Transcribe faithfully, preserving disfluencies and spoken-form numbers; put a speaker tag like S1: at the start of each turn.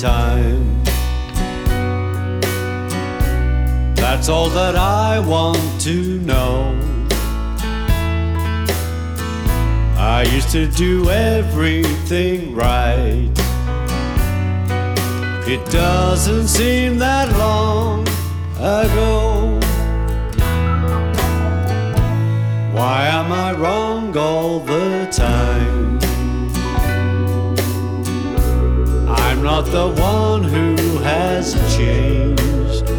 S1: time. That's all that I want to know. I used to do everything right. It doesn't seem that long